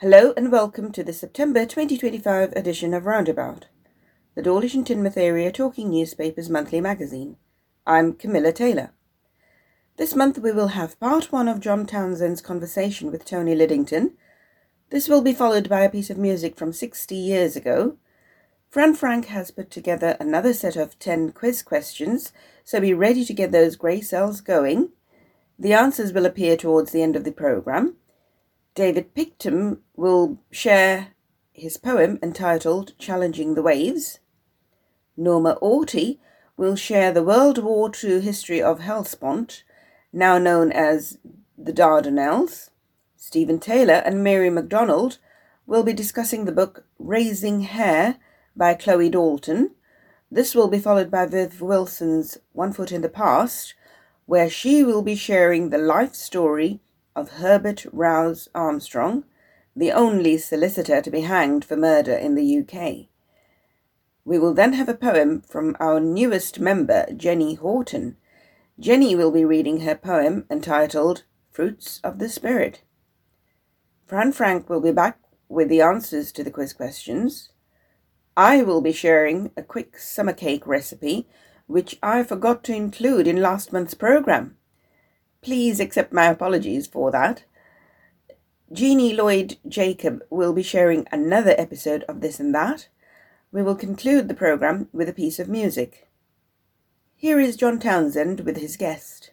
Hello and welcome to the September 2025 edition of Roundabout, the Dawlish and Teignmouth Area Talking Newspapers monthly magazine. I'm Camilla Taylor. This month we will have part 1 of John Townsend's conversation with Tony Liddington. This will be followed by a piece of music from 60 years ago. Fran Frank has put together another set of 10 quiz questions, so be ready to get those grey cells going. The answers will appear towards the end of the programme. David Pickham will share his poem entitled Challenging the Waves. Norma Orty will share the World War II history of Hellespont, now known as the Dardanelles. Stephen Taylor and Mary MacDonald will be discussing the book Raising Hare by Chloe Dalton. This will be followed by Viv Wilson's One Foot in the Past, where she will be sharing the life story of Herbert Rouse Armstrong, the only solicitor to be hanged for murder in the UK. We will then have a poem from our newest member, Jenny Horton. Jenny will be reading her poem entitled Fruits of the Spirit. Fran Frank will be back with the answers to the quiz questions. I will be sharing a quick summer cake recipe, which I forgot to include in last month's programme. Please accept my apologies for that. Jeannie Lloyd-Jacob will be sharing another episode of This and That. We will conclude the programme with a piece of music. Here is John Townsend with his guest.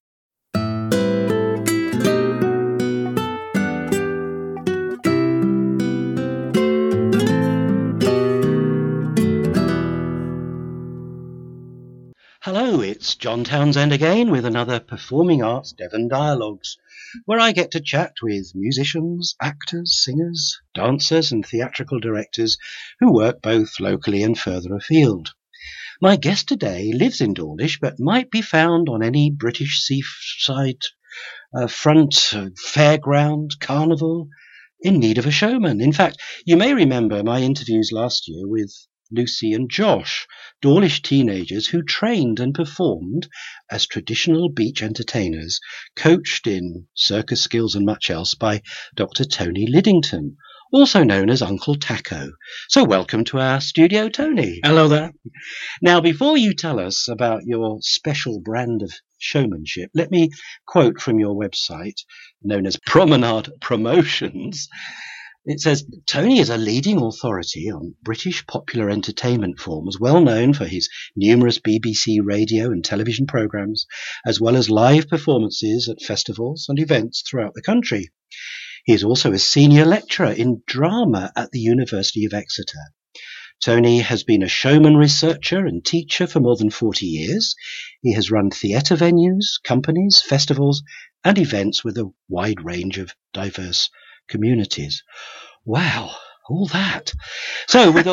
Hello, it's John Townsend again with another Performing Arts Devon Dialogues, where I get to chat with musicians, actors, singers, dancers and theatrical directors who work both locally and further afield. My guest today lives in Dawlish but might be found on any British seaside front, fairground, carnival, in need of a showman. In fact, you may remember my interviews last year with Lucy and Josh, Dawlish teenagers who trained and performed as traditional beach entertainers, coached in circus skills and much else by Dr. Tony Liddington, also known as Uncle Taco. So welcome to our studio, Tony. Hello there. Now, before you tell us about your special brand of showmanship, let me quote from your website, known as Promenade Promotions. It says, Tony is a leading authority on British popular entertainment forms, well known for his numerous BBC radio and television programmes, as well as live performances at festivals and events throughout the country. He is also a senior lecturer in drama at the University of Exeter. Tony has been a showman researcher and teacher for more than 40 years. He has run theatre venues, companies, festivals and events with a wide range of diverse communities. Wow, all that. So with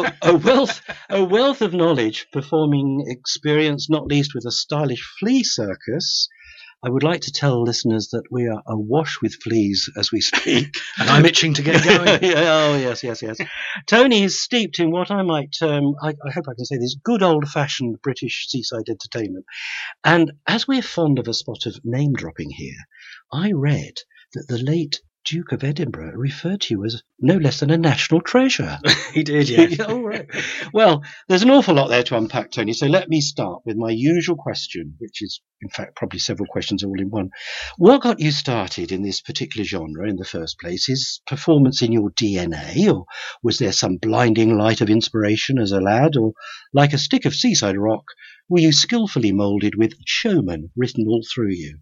a wealth of knowledge, performing experience, not least with a stylish flea circus, I would like to tell listeners that we are awash with fleas as we speak. And I'm itching to get going. Oh, yes. Tony is steeped in what I might term, I hope I can say this, good old-fashioned British seaside entertainment. And as we're fond of a spot of name-dropping here, I read that the late Duke of Edinburgh referred to you as no less than a national treasure. He did, yes. All right. Well, there's an awful lot there to unpack, Tony, so let me start with my usual question, which is, in fact, probably several questions all in one. What got you started in this particular genre in the first place? Is performance in your DNA, or was there some blinding light of inspiration as a lad, or like a stick of seaside rock, were you skillfully moulded with showman written all through you?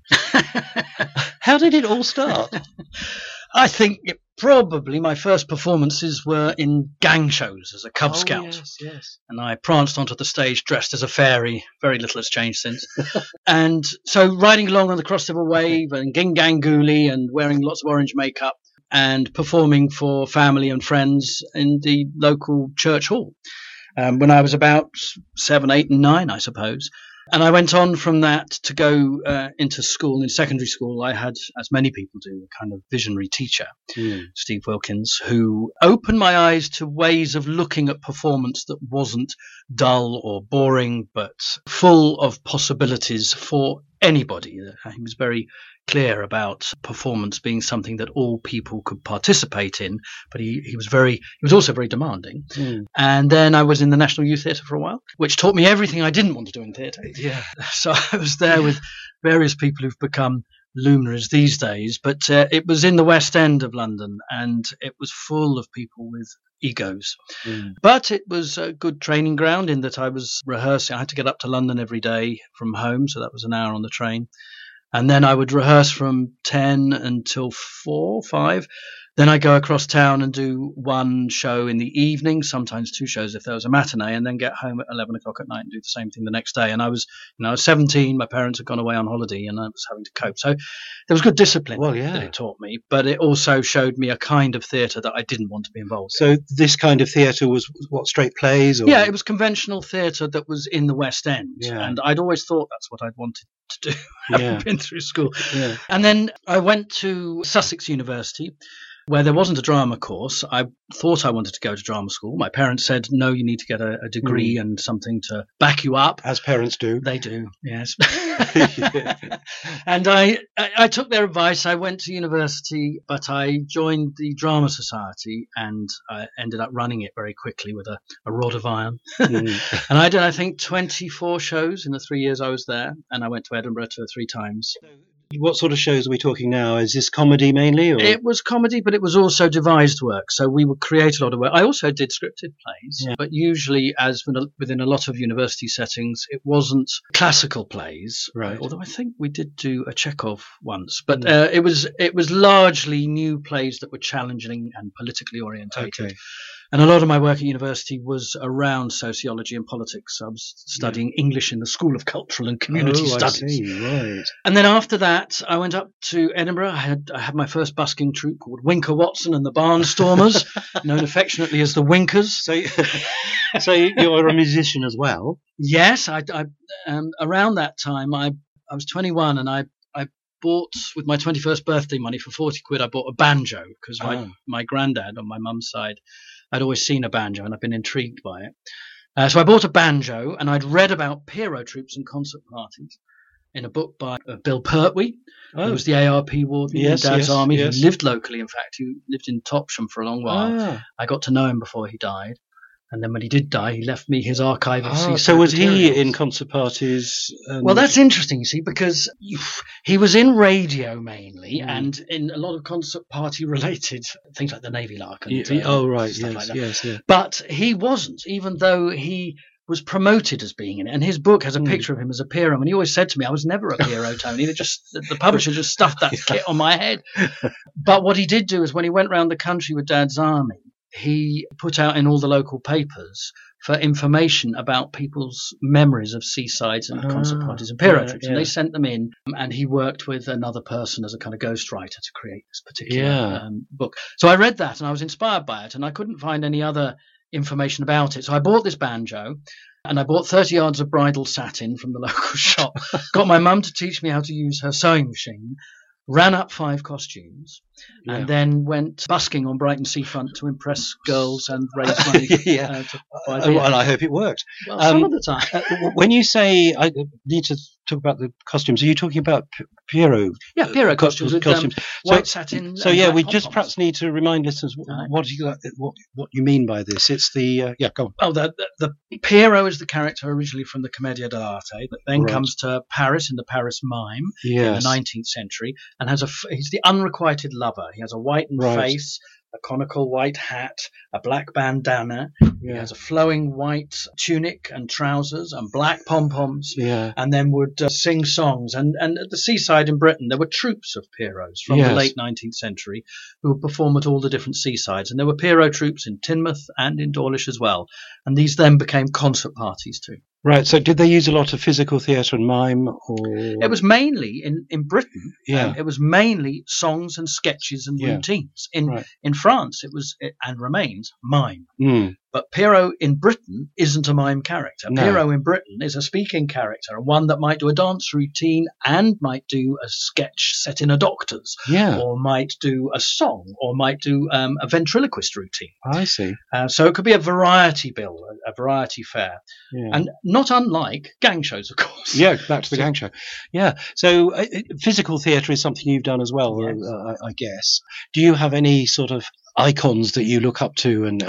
How did it all start? I think probably my first performances were in gang shows as a Cub Scout. Yes. And I pranced onto the stage dressed as a fairy. Very little has changed since. And so riding along on the Cross River Wave and Gingangooli and wearing lots of orange makeup and performing for family and friends in the local church hall. When I was about 7, 8 and 9, I suppose. And I went on from that to go into school. In secondary school, I had, as many people do, a kind of visionary teacher, Steve Wilkins, who opened my eyes to ways of looking at performance that wasn't dull or boring, but full of possibilities for anybody. He was very clear about performance being something that all people could participate in, but he was also very demanding. And then I was in the National Youth Theatre for a while, which taught me everything I didn't want to do in theatre. Yeah. So I was there with various people who've become luminaries these days, but it was in the West End of London, and it was full of people with egos. But it was a good training ground in that I was rehearsing. I had to get up to London every day from home, so that was an hour on the train. And then I would rehearse from 10 until 4, 5. Then I go across town and do one show in the evening, sometimes 2 shows if there was a matinee, and then get home at 11 o'clock at night and do the same thing the next day. And I was 17, my parents had gone away on holiday, and I was having to cope. So there was good discipline that it taught me, but it also showed me a kind of theatre that I didn't want to be involved in. So this kind of theatre was what, straight plays? Or? Yeah, it was conventional theatre that was in the West End. Yeah. And I'd always thought that's what I'd wanted to do, having been through school. Yeah. And then I went to Sussex University, where there wasn't a drama course. I thought I wanted to go to drama school. My parents said, no, you need to get a degree and something to back you up. As parents do. They do, yes. And I took their advice. I went to university, but I joined the Drama Society, and I ended up running it very quickly with a rod of iron. And I did, I think, 24 shows in the 3 years I was there, and I went to Edinburgh 2 or 3 times. What sort of shows are we talking now? Is this comedy mainly? Or? It was comedy, but it was also devised work. So we would create a lot of work. I also did scripted plays, but usually, as within a lot of university settings, it wasn't classical plays. Right. Although I think we did do a Chekhov once, but it was largely new plays that were challenging and politically orientated. Okay. And a lot of my work at university was around sociology and politics. I was studying English in the School of Cultural and Community Studies. I see, right. And then after that, I went up to Edinburgh. I had my first busking troupe called Winker Watson and the Barnstormers, known affectionately as the Winkers. So you're a musician as well? Yes. I around that time, I was 21, and I bought, with my 21st birthday money, for 40 quid, I bought a banjo, because my granddad on my mum's side, I'd always seen a banjo and I'd been intrigued by it. So I bought a banjo, and I'd read about Pierrot troops and concert parties in a book by Bill Pertwee, who was the ARP warden in Dad's army. He lived locally, in fact. He lived in Topsham for a long while. I got to know him before he died. And then when he did die, he left me his archive of seaside So was materials. he in concert parties? Well, that's interesting, you see, because he was in radio mainly, and in a lot of concert party related things like the Navy Lark and stuff like that. Yes. But he wasn't, even though he was promoted as being in it. And his book has a picture of him as a Pierrot. And he always said to me, I was never a Pierrot, Tony. The publisher just stuffed that kit on my head. But what he did do is, when he went around the country with Dad's army, he put out in all the local papers for information about people's memories of seasides and concert parties and Pierrot troops. And they sent them in, and he worked with another person as a kind of ghostwriter to create this particular book. So I read that, and I was inspired by it, and I couldn't find any other information about it. So I bought this banjo, and I bought 30 yards of bridal satin from the local shop, got my mum to teach me how to use her sewing machine, ran up 5 costumes, and then went busking on Brighton seafront to impress girls and raise money. To buy beer. Well, I hope it worked. Well, some of the time. When you say, I need to talk about the costumes, are you talking about Pierrot? Yeah, Pierrot costumes. White satin. So we just perhaps need to remind listeners what you mean by this. It's the go on. Oh, the Pierrot is the character originally from the Commedia dell'arte, that then comes to Paris in the Paris Mime in the 19th century, and he's the unrequited lover. He has a whitened face, a conical white hat, a black bandana. He has a flowing white tunic and trousers and black pom-poms, and then would sing songs. And at the seaside in Britain, there were troops of Pierrots from the late 19th century who would perform at all the different seasides. And there were Pierrot troops in Teignmouth and in Dawlish as well. And these then became concert parties too. Right. So did they use a lot of physical theatre and mime? Or it was mainly in Britain. It was mainly songs and sketches and routines. In France, it was and remains mime. But Pierrot in Britain isn't a mime character. No. Pierrot in Britain is a speaking character, and one that might do a dance routine and might do a sketch set in a doctor's, Yeah, or might do a song, or might do a ventriloquist routine. I see. So it could be a variety bill, a variety fare, Yeah. and not unlike gang shows, of course. Yeah, back to the gang show. Yeah, so physical theatre is something you've done as well, Yes. I guess. Do you have any sort of icons that you look up to, and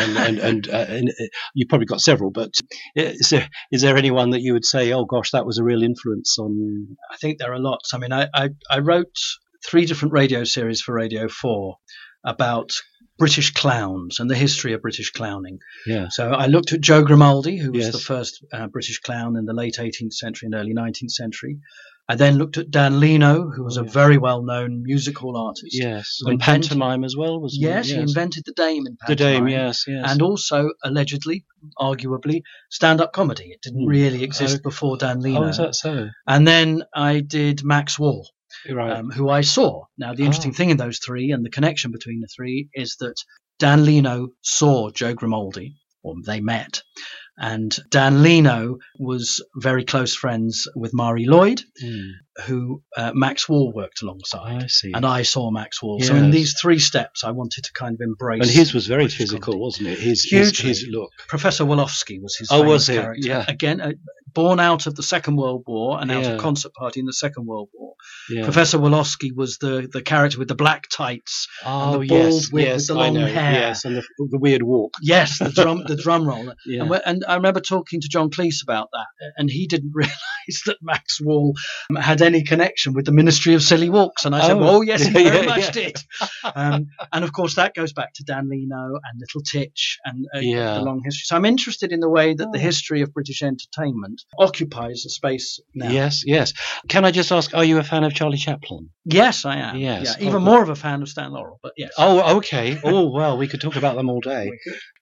you've probably got several, but is there anyone that you would say, oh gosh, that was a real influence on? I think there are lots. I mean, I wrote 3 different radio series for Radio 4 about British clowns and the history of British clowning. Yeah. So I looked at Joe Grimaldi, who was Yes. the first British clown in the late 18th century and early 19th century. I then looked at Dan Leno, who was a very well-known musical artist. Yes, who and invented- pantomime as well, wasn't Yes, it? he invented the dame in the pantomime. dame. Yes, yes. And also, allegedly, arguably, stand-up comedy. It didn't really exist before Dan Leno. oh, is that so? And then I did Max Wall, Right. who I saw. Now, the interesting thing in those 3 and the connection between the 3 is that Dan Leno saw Joe Grimaldi, or they met. And Dan Leno was very close friends with Mari Lloyd, who Max Wall worked alongside. I see. And I saw Max Wall. So in Yes. these 3 steps, I wanted to kind of embrace. And his was very British physical, comedy. wasn't it? His Hugely. look. Professor Wolofsky was his Oh, famous was it? character. Yeah. Again, born out of the Second World War and out Yeah. of concert party in the Second World War. Yeah. Professor Wolofsky was the character with the black tights, Oh, the bald yes, wig yes, with the I long know. hair. Yes, and the weird walk. yes, the drum roll. Yeah. And I remember talking to John Cleese about that, and he didn't realise that Max Wall had any connection with the Ministry of Silly Walks. And I said, Oh. well, yes, he very Yeah, much yeah. did. And of course, that goes back to Dan Leno and Little Titch and Yeah. the long history. So I'm interested in the way that the history of British entertainment occupies a space now. Yes, yes. Can I just ask, are you a fan of Charlie Chaplin? Yes, I am. Yes. Yeah, even Oh, more of a fan of Stan Laurel, but yes. Oh, okay. Oh, well, we could talk about them all day.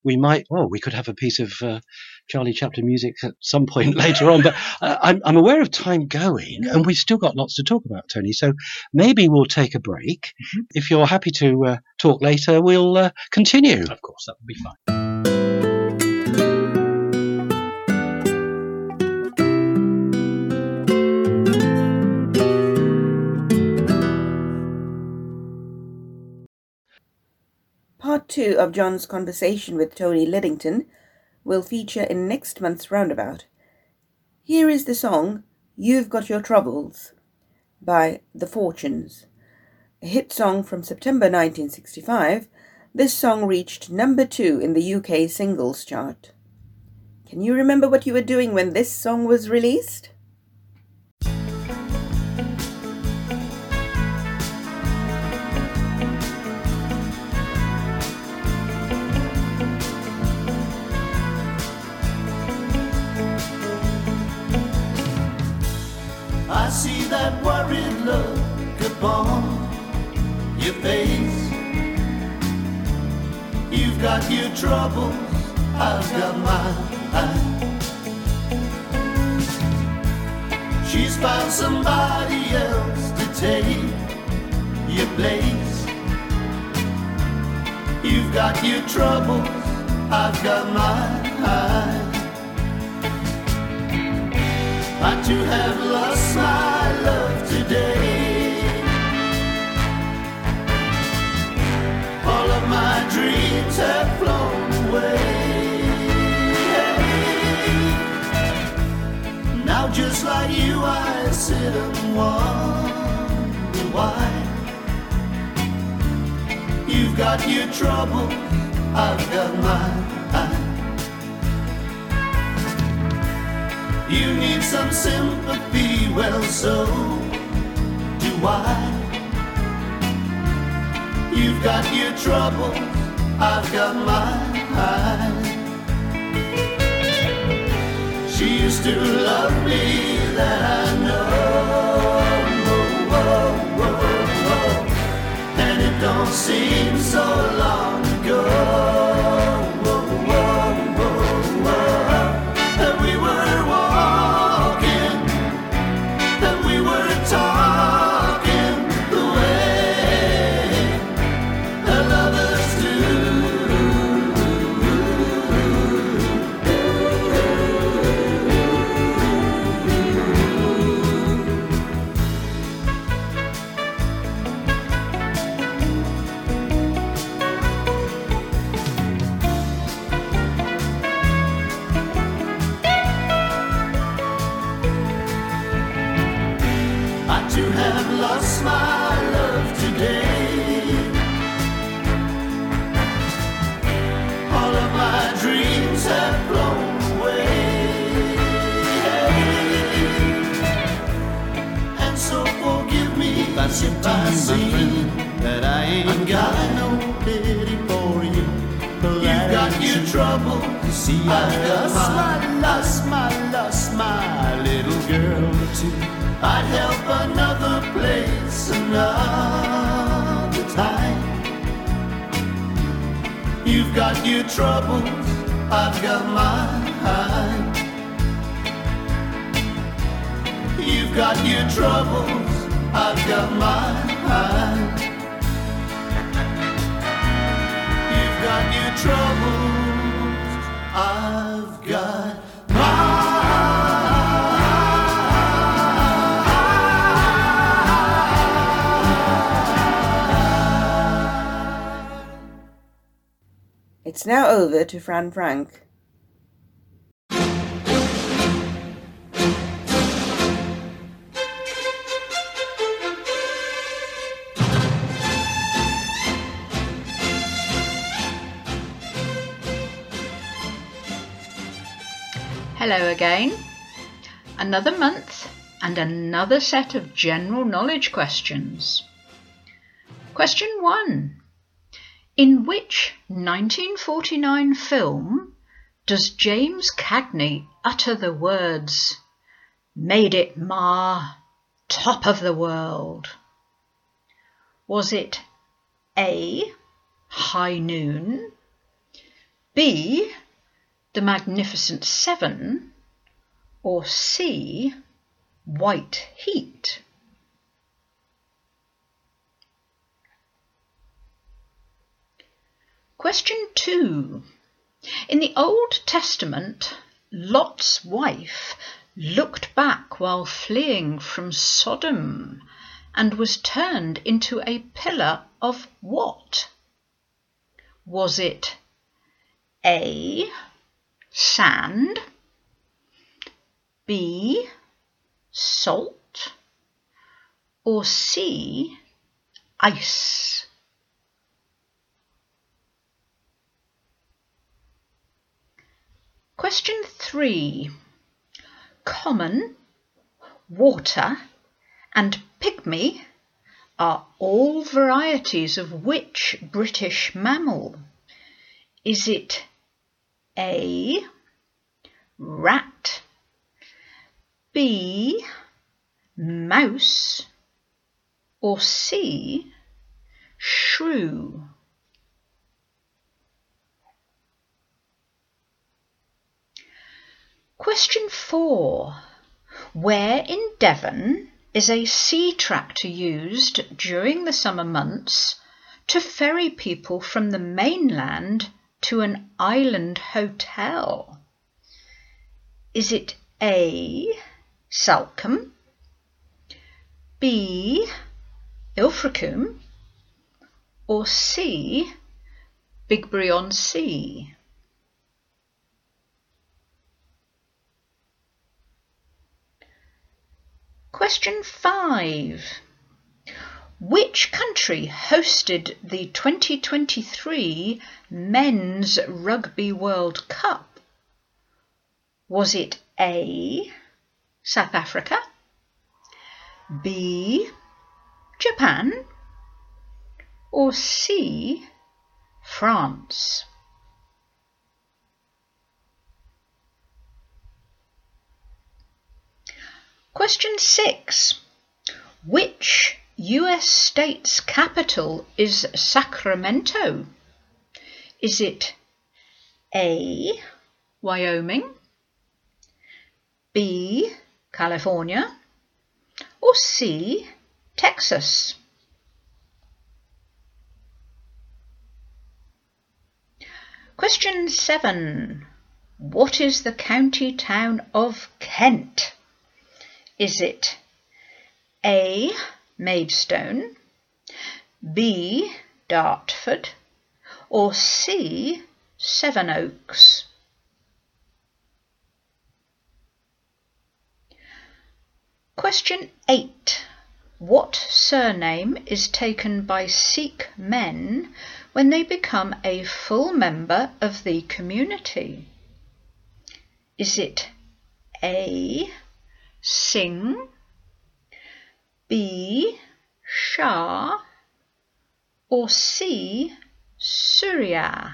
We could have a piece of Charlie Chaplin music at some point later on. But I'm aware of time going, and we've still got lots to talk about, Tony. So maybe we'll take a break. Mm-hmm. If you're happy to talk later, we'll continue. Of course, that would be fine. Part 2 of John's conversation with Tony Liddington will feature in next month's Roundabout. Here is the song You've Got Your Troubles by The Fortunes. A hit song from September 1965, this song reached number 2 in the UK singles chart. Can you remember what you were doing when this song was released? I see that worried look upon your face. You've got your troubles, I've got mine. She's found somebody else to take your place. You've got your troubles, I've got mine. I too have lost my love today. All of my dreams have flown away. Now just like you I sit and wonder why. You've got your trouble, I've got mine. You need some sympathy, well so do I. You've got your trouble, I've got mine. She used to love me, that I know. And it don't seem so long ago. lost my love today. All of my dreams have blown away. And so forgive me if I see that I ain't got no pity for you. You've got your trouble. You see, I've lost my little girl too. I'd help another place another time. You've got your troubles, I've got mine. You've got your troubles, I've got mine. You've got your troubles, I've got It's now over to Fran Frank. Hello again. Another month and another set of general knowledge questions. Question 1. In which 1949 film does James Cagney utter the words, "Made it, Ma, top of the world"? Was it A, High Noon, B, The Magnificent Seven, or C, White Heat? Question 2. In the Old Testament, Lot's wife looked back while fleeing from Sodom and was turned into a pillar of what? Was it A, sand, B, salt, or C, ice? Question 3. Common, water, and pygmy are all varieties of which British mammal? Is it A, rat, B, mouse, or C, shrew? Question 4. Where in Devon is a sea tractor used during the summer months to ferry people from the mainland to an island hotel? Is it A, Salcombe, B, Ilfracombe, or C, Bigbury-on-Sea? Question 5. Which country hosted the 2023 Men's Rugby World Cup? Was it A, South Africa, B, Japan, or C, France? Question 6. Which US state's capital is Sacramento? Is it A, Wyoming, B, California, or C, Texas? Question 7. What is the county town of Kent? Is it A, Maidstone, B, Dartford, or C, Sevenoaks? Question 8. What surname is taken by Sikh men when they become a full member of the community? Is it A. Singh, B. Shah, or C. Surya?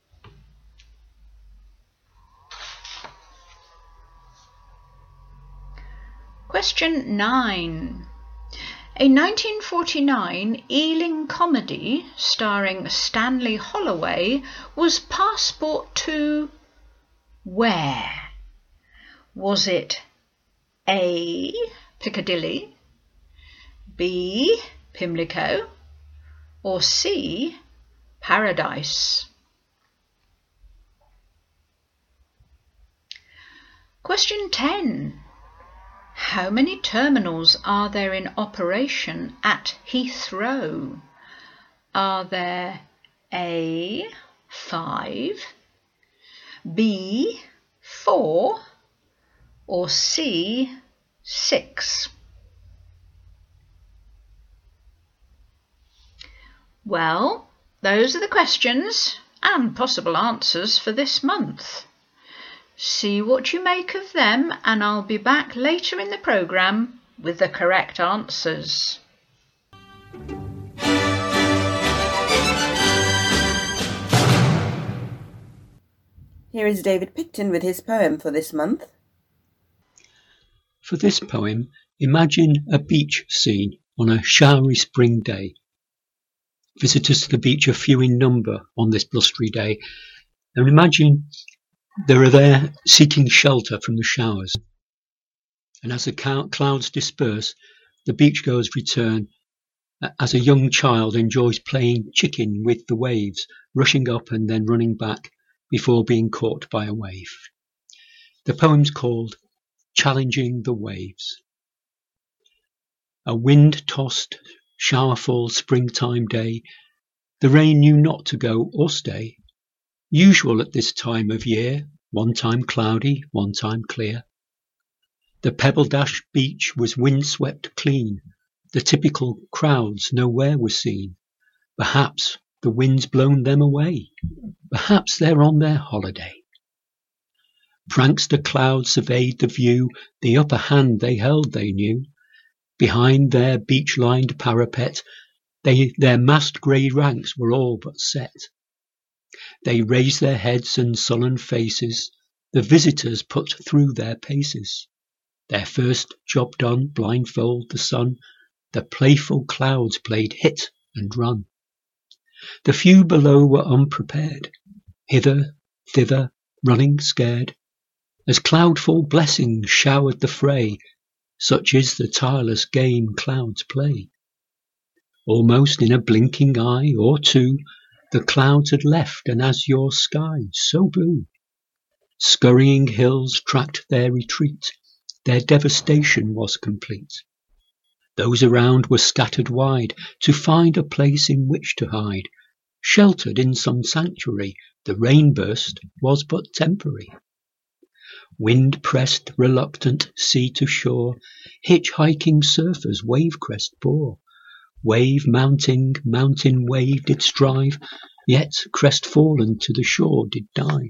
Question 9. A 1949 Ealing comedy starring Stanley Holloway was Passport to where? Was it A. Piccadilly, B. Pimlico, or C. Paradise? Question 10. How many terminals are there in operation at Heathrow? Are there A. 5, B. 4, or C. 6? Well, those are the questions and possible answers for this month. See what you make of them, and I'll be back later in the programme with the correct answers. Here is David Picton with his poem for this month. For this poem, imagine a beach scene on a showery spring day. Visitors to the beach are few in number on this blustery day, and imagine they are there seeking shelter from the showers. And as the clouds disperse, the beachgoers return as a young child enjoys playing chicken with the waves, rushing up and then running back before being caught by a wave. The poem's called Challenging the Waves. A wind-tossed, showerful springtime day, the rain knew not to go or stay. Usual at this time of year, one time cloudy, one time clear. The pebble-dashed beach was wind-swept clean. The typical crowds nowhere were seen. Perhaps the wind's blown them away. Perhaps they're on their holiday. Prankster clouds surveyed the view. The upper hand they held, they knew. Behind their beach-lined parapet, their massed grey ranks were all but set. They raised their heads and sullen faces. The visitors put through their paces. Their first job done, blindfold the sun. The playful clouds played hit and run. The few below were unprepared, hither, thither, running scared, as cloudful blessings showered the fray. Such is the tireless game clouds play. Almost in a blinking eye or two, the clouds had left an azure sky so blue. Scurrying hills tracked their retreat. Their devastation was complete. Those around were scattered wide to find a place in which to hide. Sheltered in some sanctuary, the rain burst was but temporary. Wind-pressed, reluctant, sea to shore, hitchhiking surfers wave-crest bore. Wave mounting, mountain wave did strive, yet crest-fallen to the shore did dive.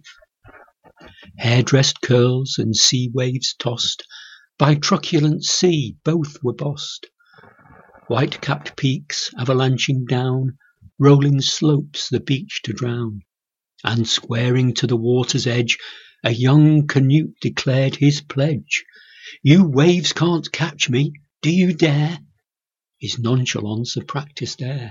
Hair-dressed curls and sea waves tossed, by truculent sea both were bossed. White-capped peaks avalanching down, rolling slopes the beach to drown. And squaring to the water's edge, a young Canute declared his pledge. You waves can't catch me, do you dare? His nonchalance of practised air.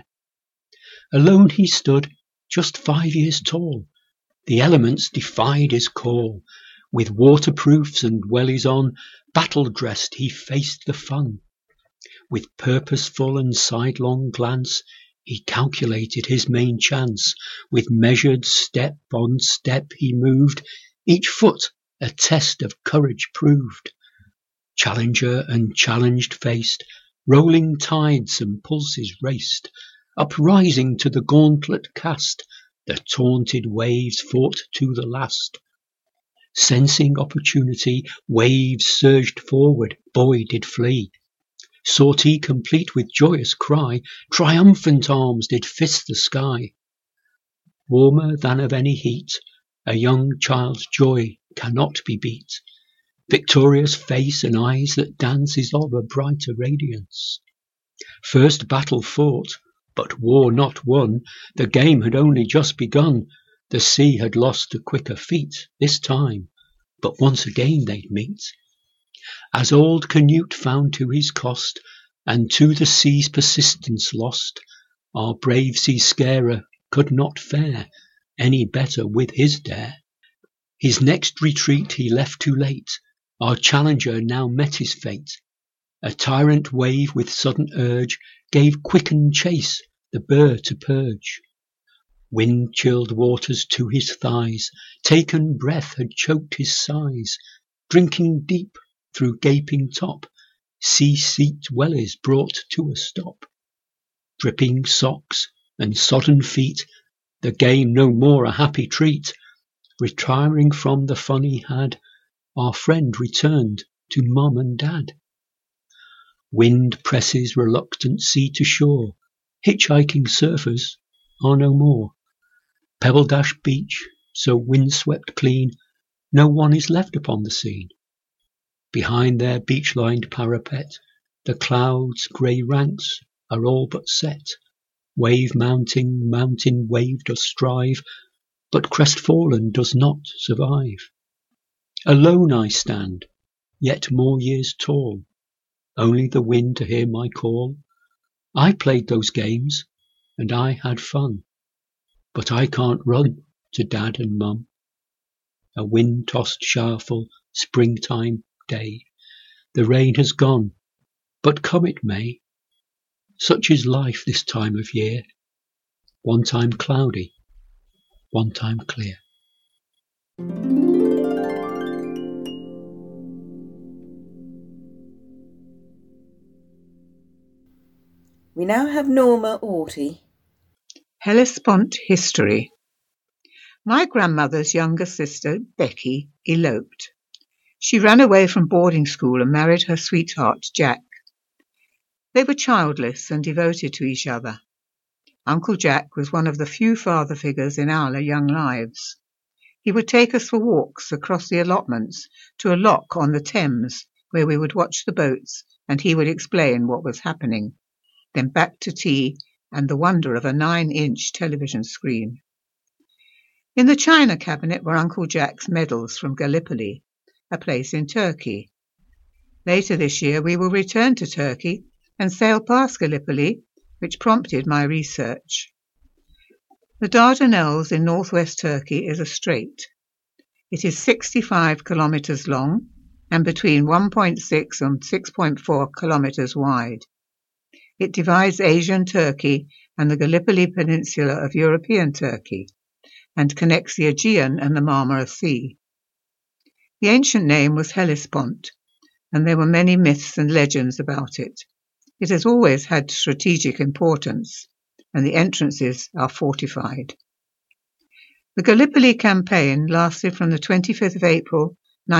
Alone he stood, just 5 years tall. The elements defied his call. With waterproofs and wellies on, battle-dressed he faced the fun. With purposeful and sidelong glance, he calculated his main chance. With measured step on step he moved, each foot a test of courage proved. Challenger and challenged faced, rolling tides and pulses raced. Uprising to the gauntlet cast, the taunted waves fought to the last. Sensing opportunity, waves surged forward, boy did flee. Sortie complete with joyous cry, triumphant arms did fist the sky. Warmer than of any heat, a young child's joy cannot be beat. Victorious face and eyes that dance is of a brighter radiance. First battle fought, but war not won, the game had only just begun. The sea had lost a quicker feet this time, but once again they'd meet. As old Canute found to his cost, and to the sea's persistence lost, our brave seascarer could not fare any better with his dare. His next retreat he left too late, our challenger now met his fate. A tyrant wave with sudden urge gave quickened chase the burr to purge. Wind-chilled waters to his thighs, taken breath had choked his sighs. Drinking deep through gaping top, sea-seeped wellies brought to a stop. Dripping socks and sodden feet, the game no more a happy treat. Retiring from the fun he had, our friend returned to mum and dad. Wind presses reluctant sea to shore, hitchhiking surfers are no more. Pebble Dash beach, so wind-swept clean, no one is left upon the scene. Behind their beach-lined parapet, the clouds' grey ranks are all but set. Wave mounting, mountain wave does strive, but crestfallen does not survive. Alone I stand, yet more years tall, only the wind to hear my call. I played those games, and I had fun, but I can't run to dad and mum. A wind-tossed showerful springtime day, the rain has gone, but come it may. Such is life this time of year, one time cloudy, one time clear. We now have Norma Orty. Hellespont History. My grandmother's younger sister, Becky, eloped. She ran away from boarding school and married her sweetheart, Jack. They were childless and devoted to each other. Uncle Jack was one of the few father figures in our young lives. He would take us for walks across the allotments to a lock on the Thames, where we would watch the boats and he would explain what was happening. Then back to tea and the wonder of a 9-inch television screen. In the china cabinet were Uncle Jack's medals from Gallipoli, a place in Turkey. Later this year we will return to Turkey and sail past Gallipoli, which prompted my research. The Dardanelles in northwest Turkey is a strait. It is 65 kilometers long and between 1.6 and 6.4 kilometers wide. It divides Asian Turkey and the Gallipoli Peninsula of European Turkey, and connects the Aegean and the Marmara Sea. The ancient name was Hellespont, and there were many myths and legends about it. It has always had strategic importance, and the entrances are fortified. The Gallipoli campaign lasted from the 25th of April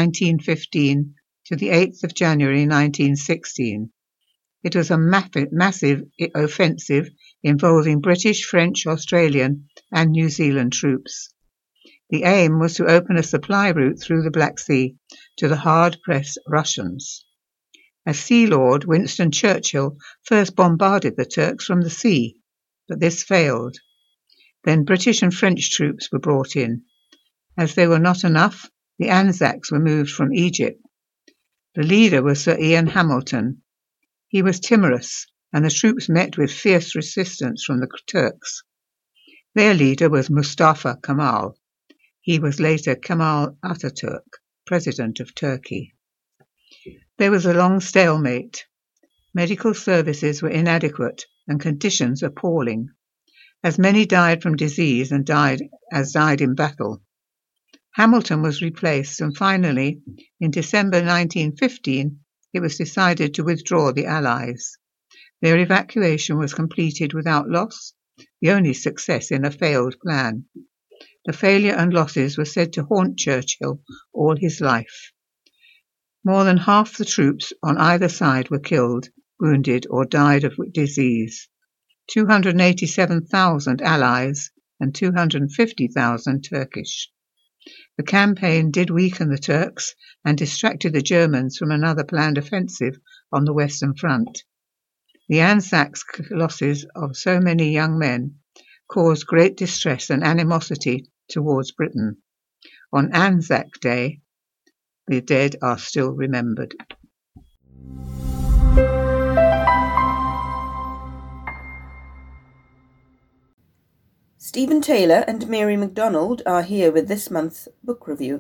1915 to the 8th of January 1916. It was a massive offensive involving British, French, Australian and New Zealand troops. The aim was to open a supply route through the Black Sea to the hard-pressed Russians. As Sea Lord, Winston Churchill first bombarded the Turks from the sea, but this failed. Then British and French troops were brought in. As they were not enough, the Anzacs were moved from Egypt. The leader was Sir Ian Hamilton. He was timorous, and the troops met with fierce resistance from the Turks. Their leader was Mustafa Kemal. He was later Kemal Ataturk, President of Turkey. There was a long stalemate. Medical services were inadequate and conditions appalling, as many died from disease and died in battle. Hamilton was replaced, and finally, in December 1915, it was decided to withdraw the Allies. Their evacuation was completed without loss, the only success in a failed plan. The failure and losses were said to haunt Churchill all his life. More than half the troops on either side were killed, wounded or died of disease, 287,000 Allies and 250,000 Turkish. The campaign did weaken the Turks and distracted the Germans from another planned offensive on the Western Front. The Anzac losses of so many young men caused great distress and animosity towards Britain. On Anzac Day, the dead are still remembered. Stephen Taylor and Mary MacDonald are here with this month's book review.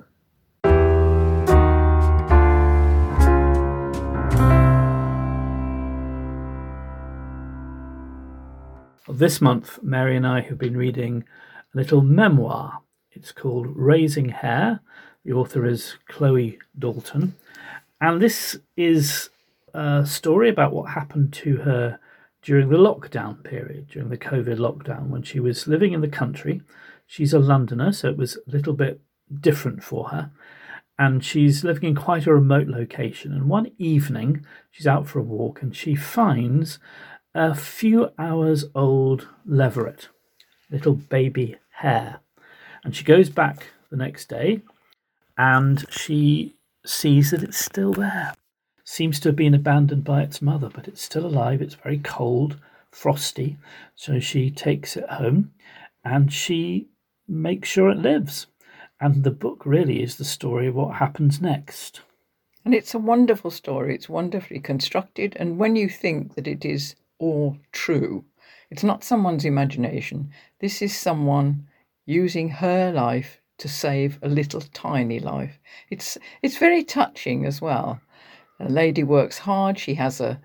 This month, Mary and I have been reading a little memoir. It's called Raising Hare. The author is Chloe Dalton. And this is a story about what happened to her during the lockdown period, during the COVID lockdown, when she was living in the country. She's a Londoner, so it was a little bit different for her. And she's living in quite a remote location. And one evening, she's out for a walk and she finds a few hours old leveret, little baby hare. And she goes back the next day and she sees that it's still there. Seems to have been abandoned by its mother, but it's still alive. It's very cold, frosty. So she takes it home and she makes sure it lives. And the book really is the story of what happens next. And it's a wonderful story. It's wonderfully constructed. And when you think that it is all true, it's not someone's imagination. This is someone using her life to save a little tiny life. It's very touching as well. A lady works hard. She has a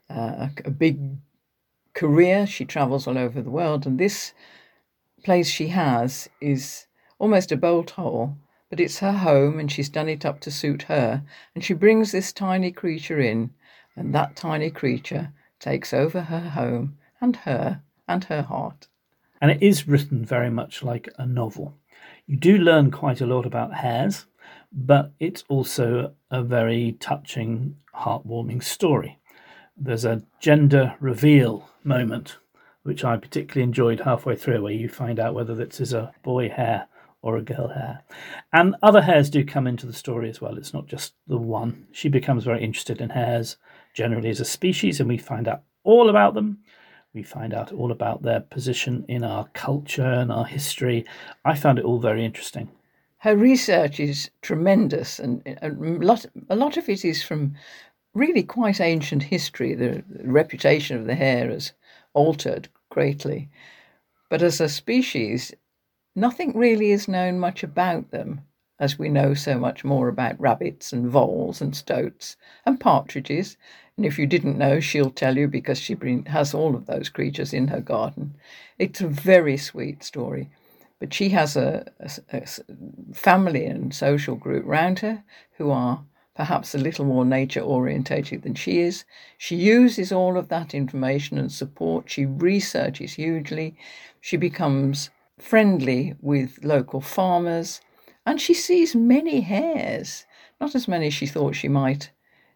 big career. She travels all over the world. And this place she has is almost a bolt hole, but it's her home and she's done it up to suit her. And she brings this tiny creature in, and that tiny creature takes over her home and her heart. And it is written very much like a novel. You do learn quite a lot about hares, but it's also a very touching, heartwarming story. There's a gender reveal moment, which I particularly enjoyed halfway through, where you find out whether this is a boy hare or a girl hare. And other hares do come into the story as well. It's not just the one. She becomes very interested in hares generally as a species, and we find out all about them. We find out all about their position in our culture and our history. I found it all very interesting. Her research is tremendous, and a lot of it is from really quite ancient history. The reputation of the hare has altered greatly. But as a species, nothing really is known much about them, as we know so much more about rabbits and voles and stoats and partridges. And if you didn't know, she'll tell you, because she has all of those creatures in her garden. It's a very sweet story. But she has a family and social group round her who are perhaps a little more nature orientated than she is. She uses all of that information and support. She researches hugely. She becomes friendly with local farmers, and she sees many hares, not as many as she thought she might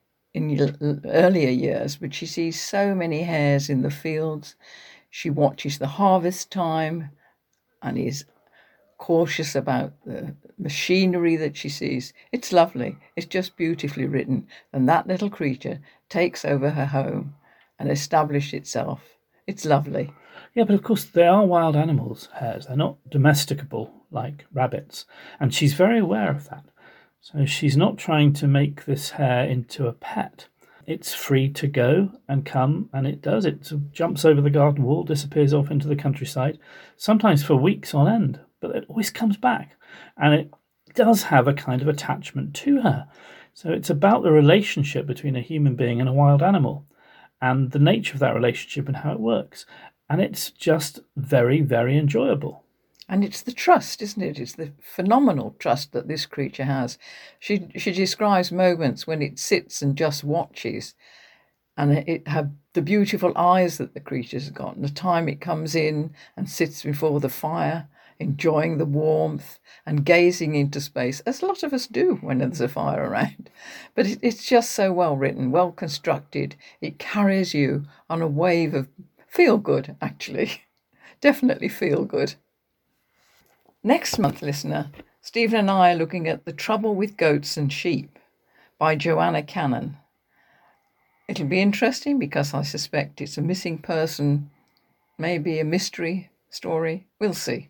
in earlier years, but she sees so many hares in the fields. She watches the harvest time and is cautious about the machinery that she sees. It's lovely. It's just beautifully written. And that little creature takes over her home and established itself. It's lovely. Yeah, but of course they are wild animals, hares. They're not domesticable like rabbits. And she's very aware of that. So she's not trying to make this hare into a pet. It's free to go and come, and it does. It sort of jumps over the garden wall, disappears off into the countryside, sometimes for weeks on end, but it always comes back. And it does have a kind of attachment to her. So it's about the relationship between a human being and a wild animal, and the nature of that relationship and how it works. And it's just very, very enjoyable. And it's the trust, isn't it? It's the phenomenal trust that this creature has. She describes moments when it sits and just watches, and it have the beautiful eyes that the creature's got, and the time it comes in and sits before the fire. enjoying the warmth and gazing into space, as a lot of us do when there's a fire around. But it's just so well written, well constructed. It carries you on a wave of feel good, actually. Definitely feel good. Next month, listener, Stephen and I are looking at The Trouble with Goats and Sheep by Joanna Cannon. It'll be interesting because I suspect it's a missing person, maybe a mystery story. We'll see.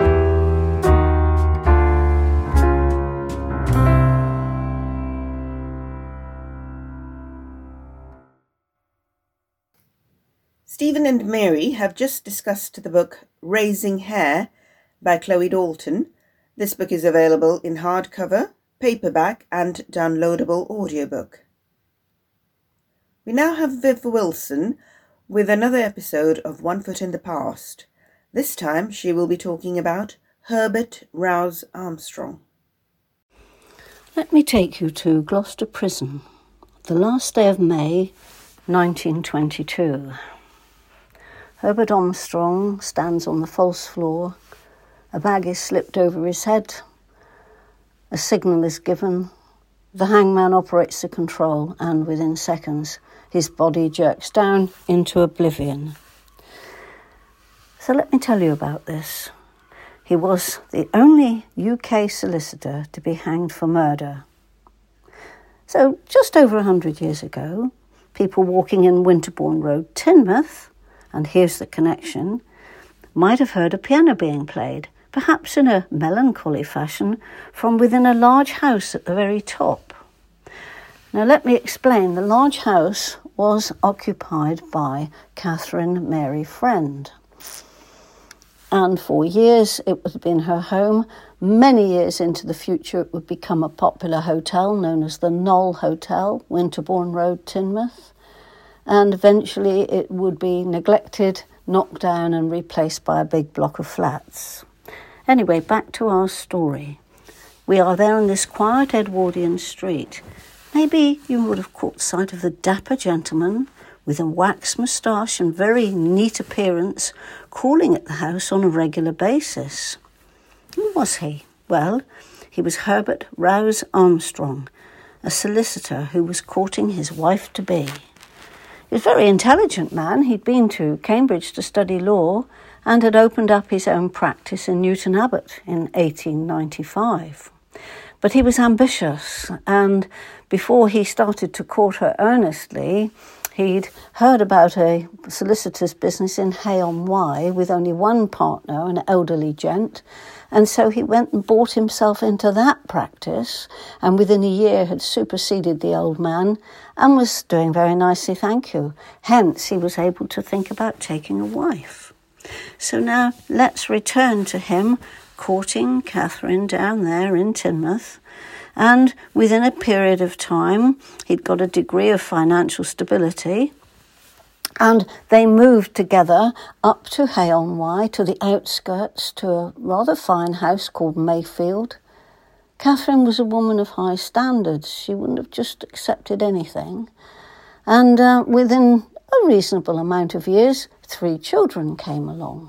Stephen and Mary have just discussed the book Raising Hare by Chloe Dalton. This book is available in hardcover, paperback and downloadable audiobook. We now have Viv Wilson with another episode of One Foot in the Past. This time she will be talking about Herbert Rouse Armstrong. Let me take you to Gloucester Prison, the last day of May 1922. Herbert Armstrong stands on the false floor. A bag is slipped over his head. A signal is given. The hangman operates the control, and within seconds, his body jerks down into oblivion. So let me tell you about this. He was the only UK solicitor to be hanged for murder. So just over 100 years ago, people walking in Winterbourne Road, Teignmouth, and here's the connection, might have heard a piano being played, perhaps in a melancholy fashion, from within a large house at the very top. Now let me explain. The large house was occupied by Catherine Mary Friend. And for years it would have been her home. Many years into the future it would become a popular hotel known as the Knoll Hotel, Winterbourne Road, Teignmouth. And eventually it would be neglected, knocked down and replaced by a big block of flats. Anyway, back to our story. We are there on this quiet Edwardian street. Maybe you would have caught sight of the dapper gentleman with a wax moustache and very neat appearance calling at the house on a regular basis. Who was he? Well, he was Herbert Rouse Armstrong, a solicitor who was courting his wife-to-be. He was a very intelligent man. He'd been to Cambridge to study law and had opened up his own practice in Newton Abbot in 1895. But he was ambitious, and before he started to court her earnestly, he'd heard about a solicitor's business in Hay-on-Wye with only one partner, an elderly gent, and so he went and bought himself into that practice, and within a year had superseded the old man and was doing very nicely, thank you. Hence, he was able to think about taking a wife. So now let's return to him courting Catherine down there in Teignmouth, and within a period of time he'd got a degree of financial stability, and they moved together up to Hay-on-Wye, to the outskirts, to a rather fine house called Mayfield. Catherine was a woman of high standards. She wouldn't have just accepted anything, and within a reasonable amount of years 3 children came along.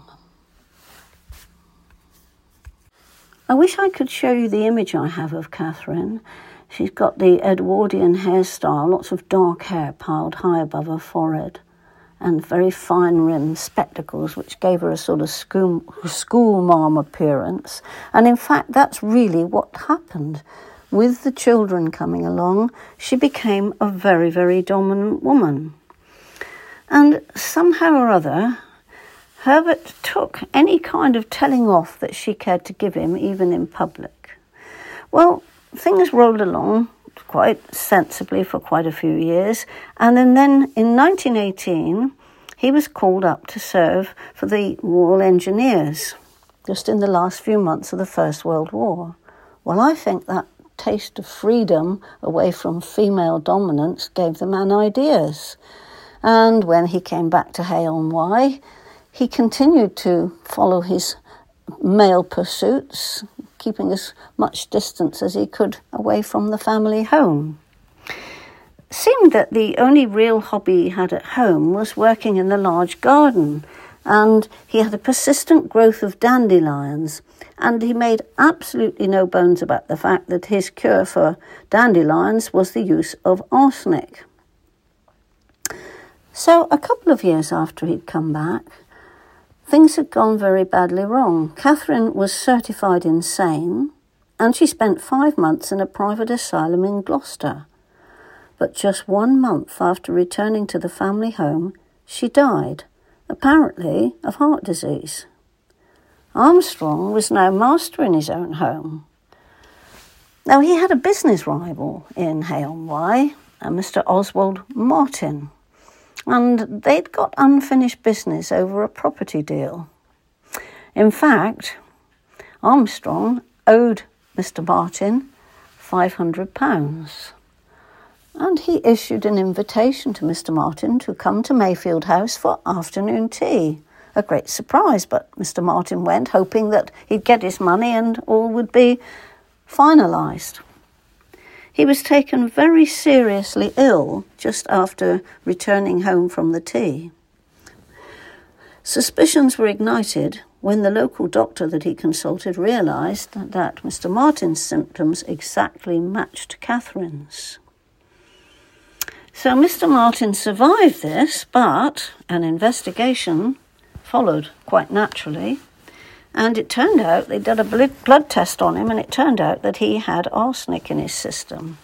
I wish I could show you the image I have of Catherine. She's got the Edwardian hairstyle, lots of dark hair piled high above her forehead, and very fine-rimmed spectacles, which gave her a sort of schoolmarm appearance. And in fact, that's really what happened. With the children coming along, she became a very, very dominant woman. And somehow or other, Herbert took any kind of telling off that she cared to give him, even in public. Well, things rolled along quite sensibly for quite a few years, and then in 1918, he was called up to serve for the Royal Engineers, just in the last few months of the First World War. Well, I think that taste of freedom away from female dominance gave the man ideas. And when he came back to Hay-on-Wye, he continued to follow his male pursuits, keeping as much distance as he could away from the family home. It seemed that the only real hobby he had at home was working in the large garden, and he had a persistent growth of dandelions. And he made absolutely no bones about the fact that his cure for dandelions was the use of arsenic. So a couple of years after he'd come back, things had gone very badly wrong. Catherine was certified insane, and she spent 5 months in a private asylum in Gloucester. But just 1 month after returning to the family home, she died, apparently of heart disease. Armstrong was now master in his own home. Now, he had a business rival in Hay-on-Wye, Mr. Oswald Martin, and they'd got unfinished business over a property deal. In fact, Armstrong owed Mr. Martin £500, and he issued an invitation to Mr. Martin to come to Mayfield House for afternoon tea. A great surprise, but Mr. Martin went, hoping that he'd get his money and all would be finalised. He was taken very seriously ill just after returning home from the tea. Suspicions were ignited when the local doctor that he consulted realised that Mr. Martin's symptoms exactly matched Catherine's. So Mr. Martin survived this, but an investigation followed quite naturally, and it turned out they did a blood test on him, and it turned out that he had arsenic in his system.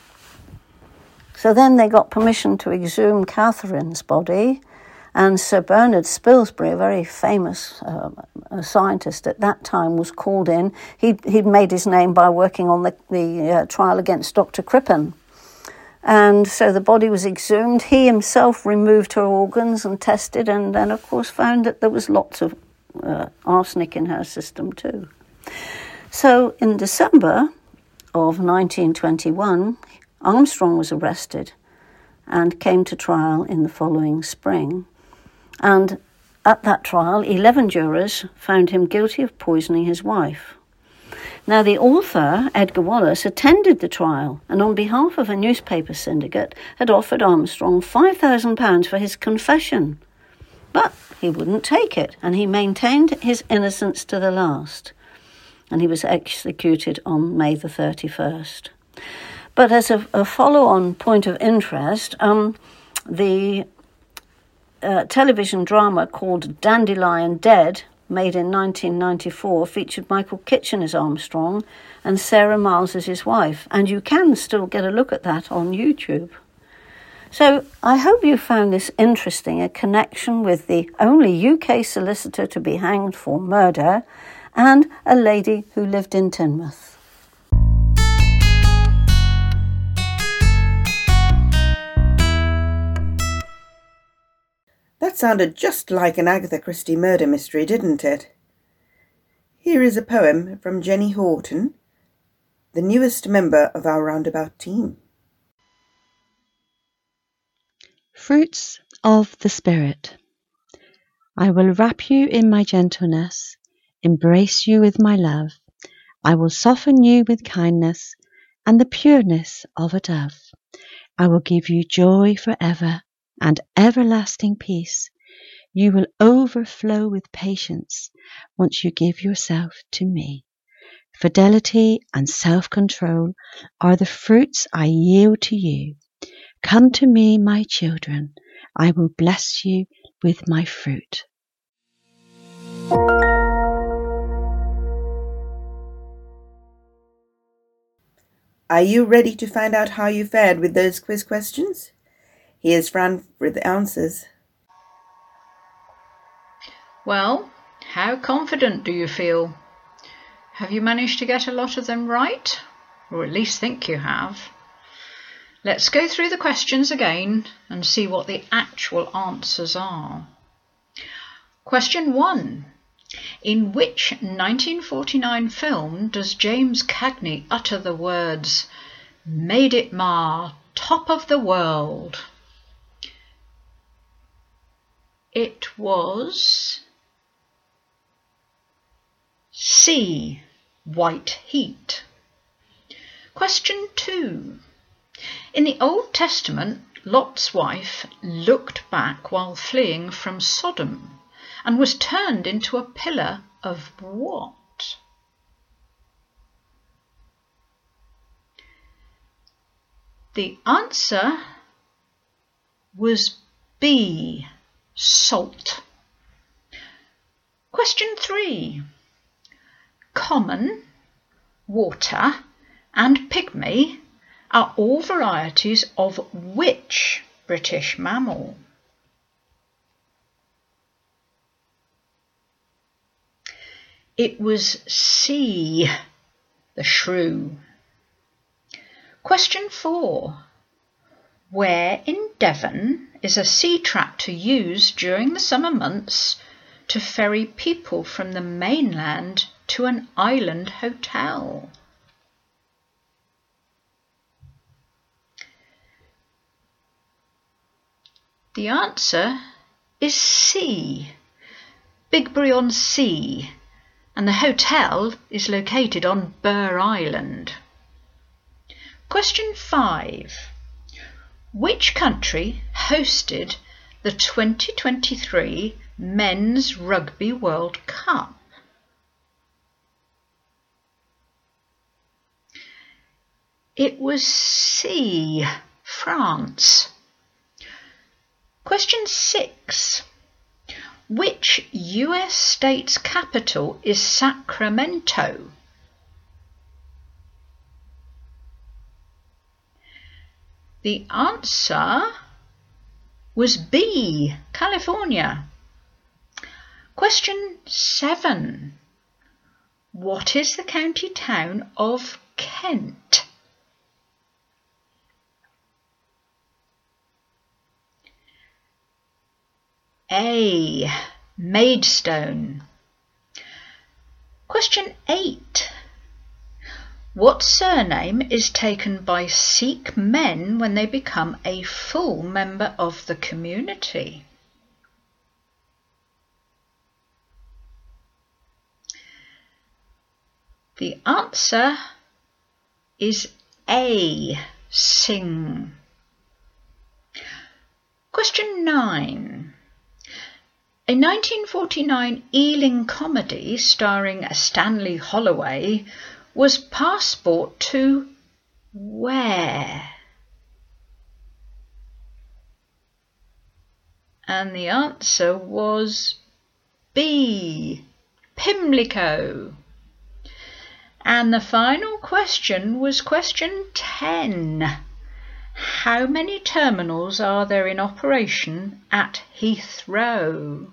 So then they got permission to exhume Catherine's body, and Sir Bernard Spilsbury, a very famous scientist at that time, was called in. He'd made his name by working on the trial against Dr. Crippen. And so the body was exhumed. He himself removed her organs and tested, and then, of course, found that there was lots of arsenic in her system too. So in December of 1921, Armstrong was arrested and came to trial in the following spring. And at that trial, 11 jurors found him guilty of poisoning his wife. Now, the author, Edgar Wallace, attended the trial and on behalf of a newspaper syndicate had offered Armstrong £5,000 for his confession. But he wouldn't take it, and he maintained his innocence to the last. And he was executed on May the 31st. But as a follow-on point of interest, the television drama called Dandelion Dead, made in 1994, featured Michael Kitchen as Armstrong and Sarah Miles as his wife, and you can still get a look at that on YouTube. So I hope you found this interesting, a connection with the only UK solicitor to be hanged for murder and a lady who lived in Teignmouth. That sounded just like an Agatha Christie murder mystery, didn't it? Here is a poem from Jenny Horton, the newest member of our Roundabout team. Fruits of the Spirit. I will wrap you in my gentleness, embrace you with my love. I will soften you with kindness and the pureness of a dove. I will give you joy forever and everlasting peace. You will overflow with patience once you give yourself to me. Fidelity and self-control are the fruits I yield to you. Come to me, my children. I will bless you with my fruit. Are you ready to find out how you fared with those quiz questions? Here's Fran with the answers. Well, how confident do you feel? Have you managed to get a lot of them right? Or at least think you have. Let's go through the questions again and see what the actual answers are. Question 1. In which 1949 film does James Cagney utter the words, "Made it, Ma, top of the world"? It was C. White Heat. Question 2. In the Old Testament, Lot's wife looked back while fleeing from Sodom and was turned into a pillar of what? The answer was B, salt. Question 3. Common, water, and pygmy are all varieties of which British mammal? It was C, the shrew. Question 4. Where in Devon is a sea tractor used during the summer months to ferry people from the mainland to an island hotel? The answer is C, Bigbury-on-Sea, and the hotel is located on Burr Island. Question 5. Which country hosted the 2023 Men's Rugby World Cup? It was C, France. Question 6. Which US state's capital is Sacramento? The answer was B, California. Question 7. What is the county town of Kent? A, Maidstone. Question 8. What surname is taken by Sikh men when they become a full member of the community? The answer is A, Singh. Question 9. A 1949 Ealing comedy starring Stanley Holloway was Passport to where? And the answer was B, Pimlico. And the final question was question 10. How many terminals are there in operation at Heathrow?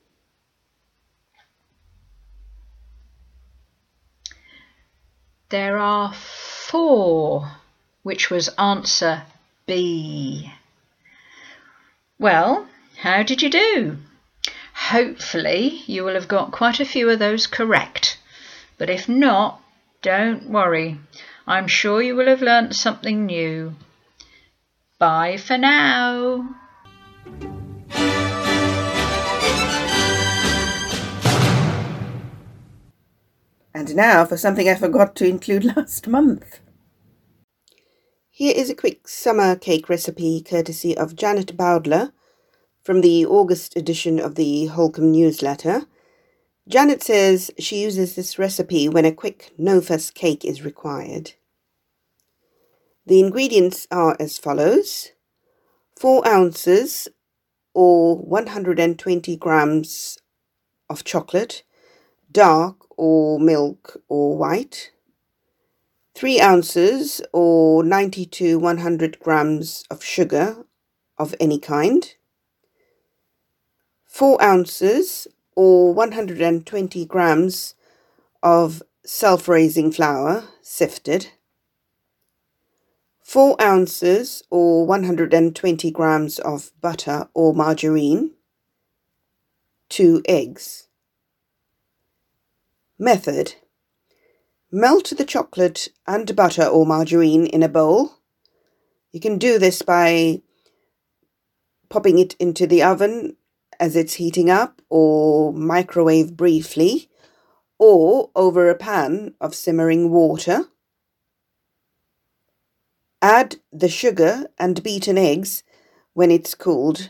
There are 4, which was answer B. Well, how did you do? Hopefully you will have got quite a few of those correct, but if not, don't worry. I'm sure you will have learnt something new. Bye for now. And now for something I forgot to include last month. Here is a quick summer cake recipe courtesy of Janet Bowdler from the August edition of the Holcomb newsletter. Janet says she uses this recipe when a quick no-fuss cake is required. The ingredients are as follows: 4 ounces or 120 grams of chocolate, dark or milk or white, 3 ounces or 90 to 100 grams of sugar of any kind, 4 ounces or 120 grams of self-raising flour, sifted, 4 ounces or 120 grams of butter or margarine, 2 eggs. Method: melt the chocolate and butter or margarine in a bowl. You can do this by popping it into the oven as it's heating up, or microwave briefly, or over a pan of simmering water. Add the sugar and beaten eggs when it's cooled.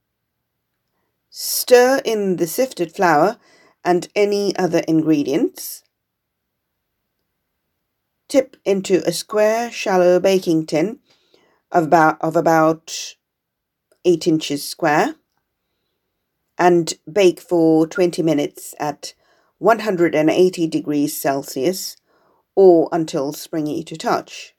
Stir in the sifted flour and any other ingredients. Tip into a square, shallow baking tin of about 8 inches square, and bake for 20 minutes at 180 degrees Celsius or until springy to touch.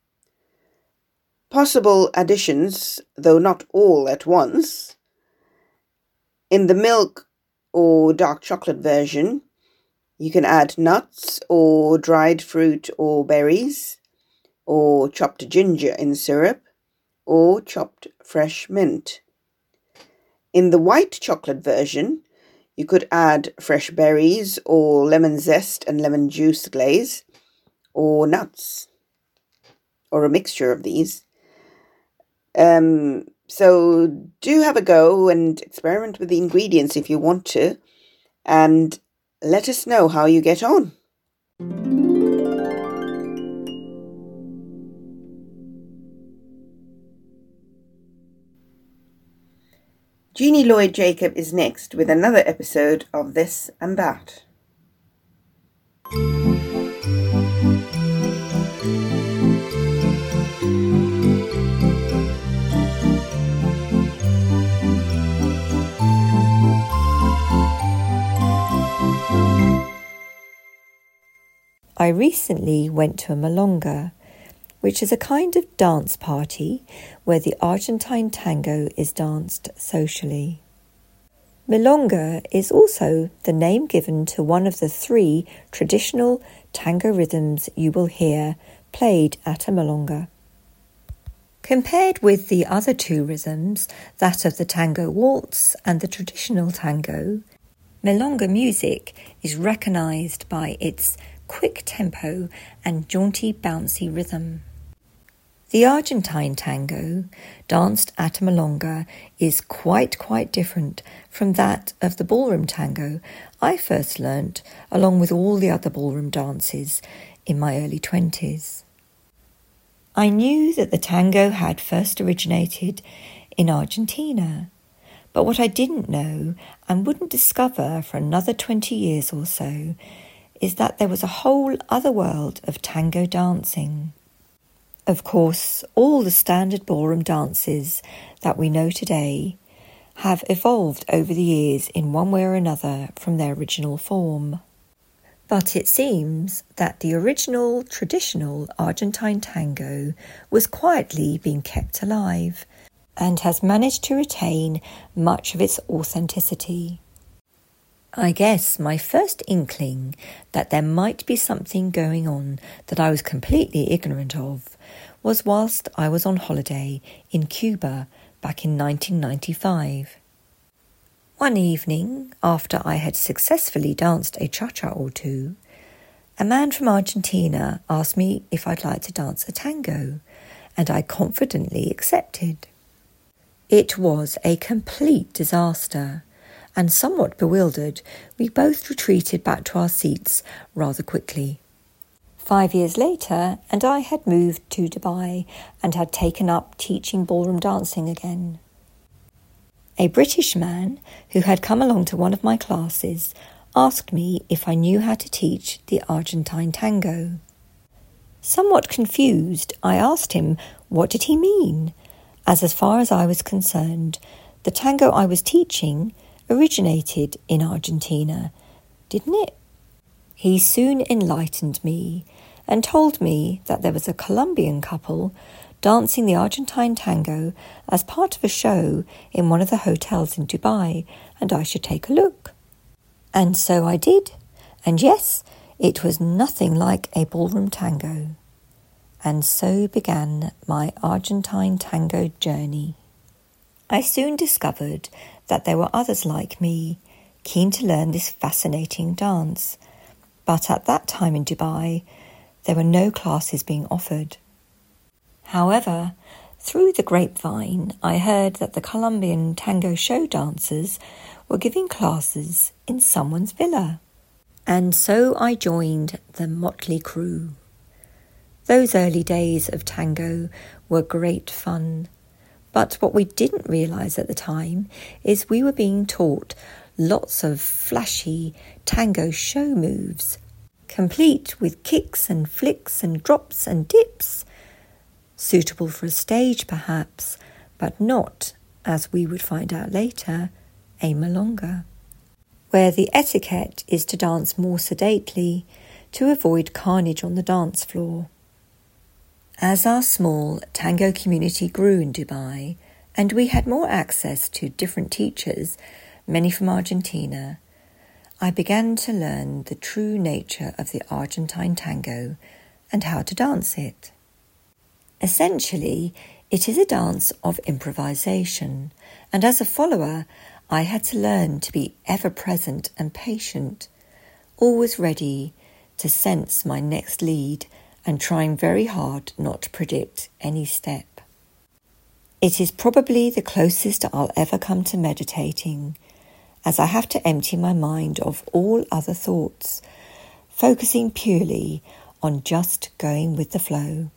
Possible additions, though not all at once. In the milk or dark chocolate version, you can add nuts or dried fruit or berries, or chopped ginger in syrup, or chopped fresh mint. In the white chocolate version, you could add fresh berries or lemon zest and lemon juice glaze, or nuts, or a mixture of these. So do have a go and experiment with the ingredients if you want to, and let us know how you get on. Jeannie Lloyd Jacob is next with another episode of This and That. I recently went to a milonga, which is a kind of dance party where the Argentine tango is danced socially. Milonga is also the name given to one of the 3 traditional tango rhythms you will hear played at a milonga. Compared with the other 2 rhythms, that of the tango waltz and the traditional tango, milonga music is recognized by its quick tempo and jaunty bouncy rhythm. The Argentine tango, danced at a milonga, is quite different from that of the ballroom tango I first learnt, along with all the other ballroom dances, in my early 20s. I knew that the tango had first originated in Argentina, but what I didn't know, and wouldn't discover for another 20 years or so, is that there was a whole other world of tango dancing. Of course, all the standard ballroom dances that we know today have evolved over the years in one way or another from their original form. But it seems that the original traditional Argentine tango was quietly being kept alive and has managed to retain much of its authenticity. I guess my first inkling that there might be something going on that I was completely ignorant of was whilst I was on holiday in Cuba back in 1995. One evening, after I had successfully danced a cha-cha or 2, a man from Argentina asked me if I'd like to dance a tango, and I confidently accepted. It was a complete disaster, and somewhat bewildered, we both retreated back to our seats rather quickly. 5 years later, and I had moved to Dubai and had taken up teaching ballroom dancing again. A British man who had come along to one of my classes asked me if I knew how to teach the Argentine tango. Somewhat confused, I asked him what did he mean, as far as I was concerned, the tango I was teaching originated in Argentina, didn't it? He soon enlightened me and told me that there was a Colombian couple dancing the Argentine tango as part of a show in one of the hotels in Dubai, and I should take a look. And so I did, and yes, it was nothing like a ballroom tango. And so began my Argentine tango journey. I soon discovered that there were others like me, keen to learn this fascinating dance, but at that time in Dubai, there were no classes being offered. However, through the grapevine, I heard that the Colombian tango show dancers were giving classes in someone's villa, and so I joined the motley crew. Those early days of tango were great fun. But what we didn't realise at the time is we were being taught lots of flashy tango show moves, complete with kicks and flicks and drops and dips. suitable for a stage perhaps, but not, as we would find out later, a milonga, where the etiquette is to dance more sedately to avoid carnage on the dance floor. As our small tango community grew in Dubai, and we had more access to different teachers, many from Argentina, I began to learn the true nature of the Argentine tango and how to dance it. Essentially, it is a dance of improvisation, and as a follower, I had to learn to be ever present and patient, always ready to sense my next lead and trying very hard not to predict any step. It is probably the closest I'll ever come to meditating, as I have to empty my mind of all other thoughts, focusing purely on just going with the flow.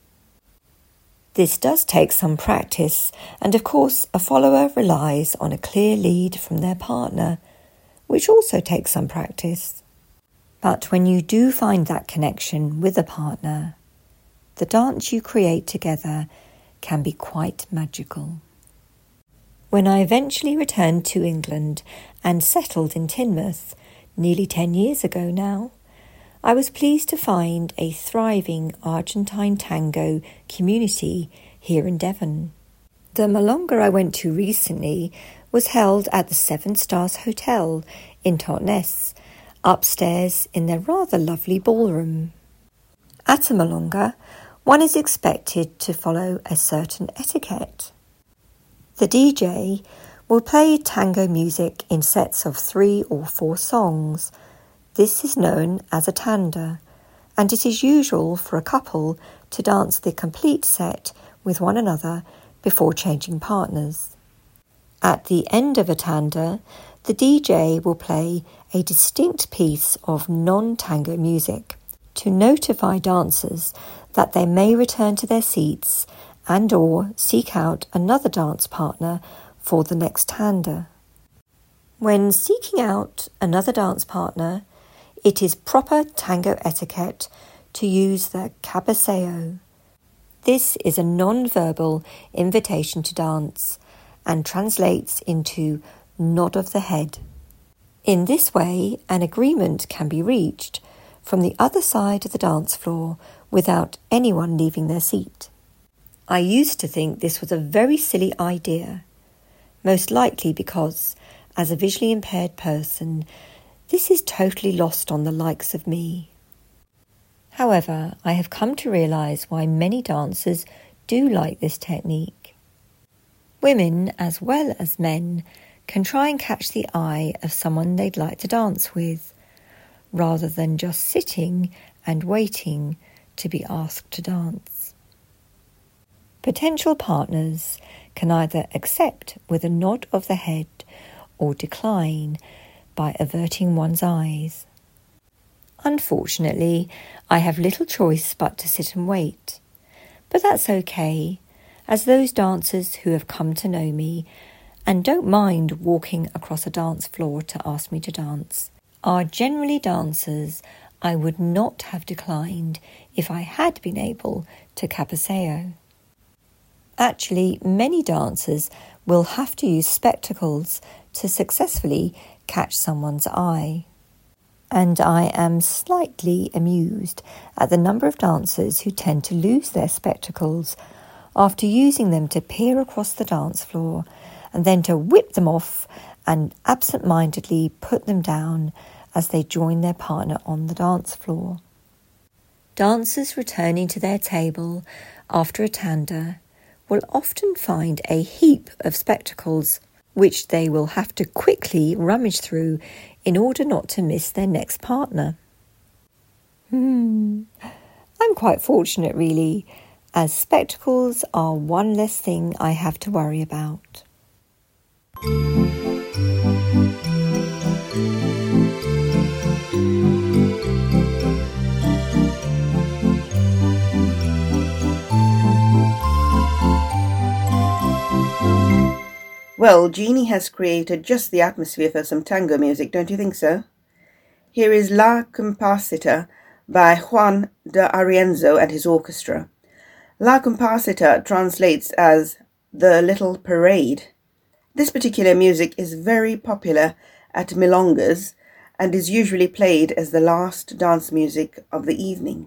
This does take some practice, and of course a follower relies on a clear lead from their partner, which also takes some practice. But when you do find that connection with a partner, the dance you create together can be quite magical. When I eventually returned to England and settled in Teignmouth, nearly 10 years ago now, I was pleased to find a thriving Argentine tango community here in Devon. The milonga I went to recently was held at the Seven Stars Hotel in Totnes, upstairs in their rather lovely ballroom. At a milonga, one is expected to follow a certain etiquette. The DJ will play tango music in sets of 3 or 4 songs. This is known as a tanda, and it is usual for a couple to dance the complete set with one another before changing partners. At the end of a tanda, the DJ will play a distinct piece of non-tango music to notify dancers that they may return to their seats and or seek out another dance partner for the next tanda. When seeking out another dance partner, it is proper tango etiquette to use the cabeceo. This is a non-verbal invitation to dance and translates into nod of the head. In this way, an agreement can be reached from the other side of the dance floor without anyone leaving their seat. I used to think this was a very silly idea, most likely because, as a visually impaired person, this is totally lost on the likes of me. However, I have come to realise why many dancers do like this technique. Women, as well as men, can try and catch the eye of someone they'd like to dance with, rather than just sitting and waiting to be asked to dance. Potential partners can either accept with a nod of the head or decline by averting one's eyes. Unfortunately, I have little choice but to sit and wait, but that's okay, as those dancers who have come to know me and don't mind walking across a dance floor to ask me to dance are generally dancers I would not have declined if I had been able to cabeceo. Actually, many dancers will have to use spectacles to successfully catch someone's eye. And I am slightly amused at the number of dancers who tend to lose their spectacles after using them to peer across the dance floor and then to whip them off and absent-mindedly put them down as they join their partner on the dance floor. Dancers returning to their table after a tanda will often find a heap of spectacles which they will have to quickly rummage through in order not to miss their next partner. I'm quite fortunate really, as spectacles are one less thing I have to worry about. Well, Jeannie has created just the atmosphere for some tango music, don't you think so? Here is La Compasita by Juan de Arienzo and his orchestra. La Compasita translates as the little parade. This particular music is very popular at milongas and is usually played as the last dance music of the evening.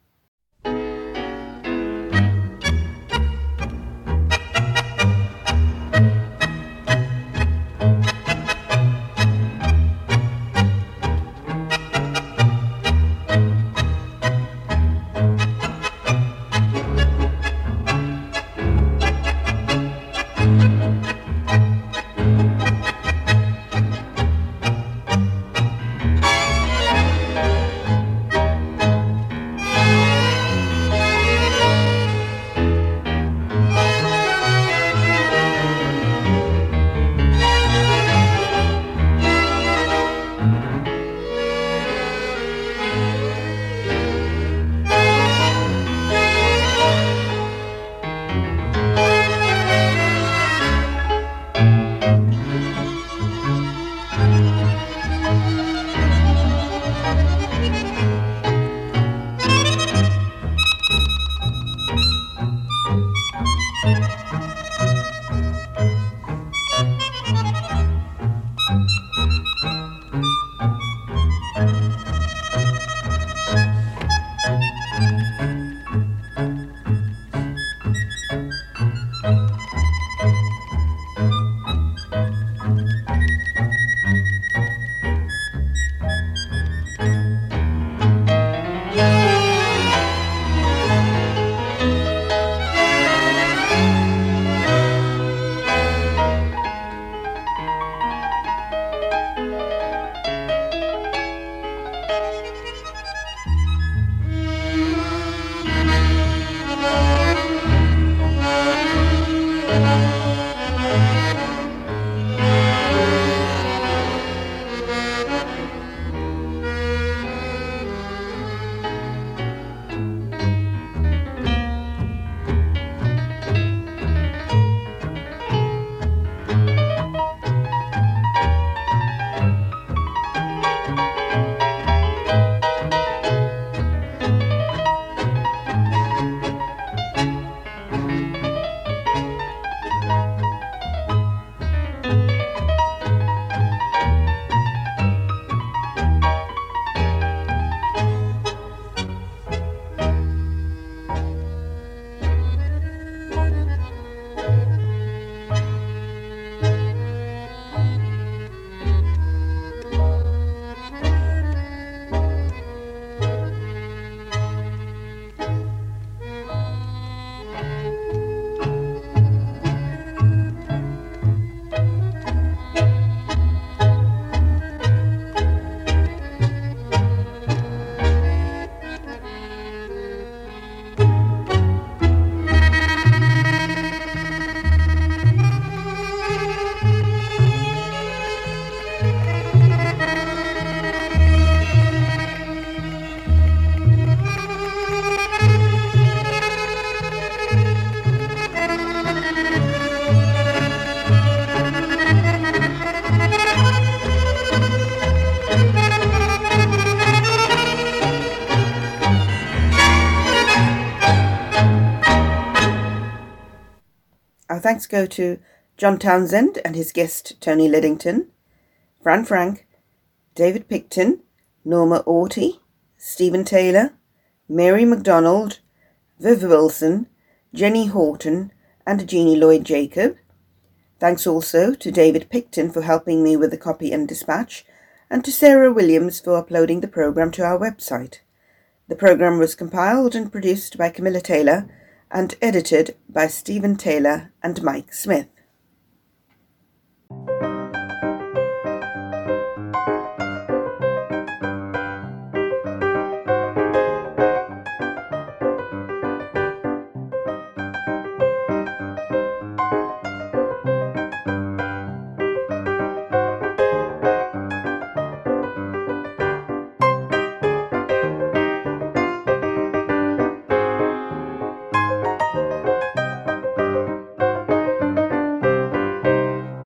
Our thanks go to John Townsend and his guest Tony Liddington, Fran Frank, David Picton, Norma Orty, Stephen Taylor, Mary MacDonald, Viv Wilson, Jenny Horton and Jeannie Lloyd-Jacob. Thanks also to David Picton for helping me with the copy and dispatch, and to Sarah Williams for uploading the programme to our website. The programme was compiled and produced by Camilla Taylor and edited by Stephen Taylor and Mike Smith.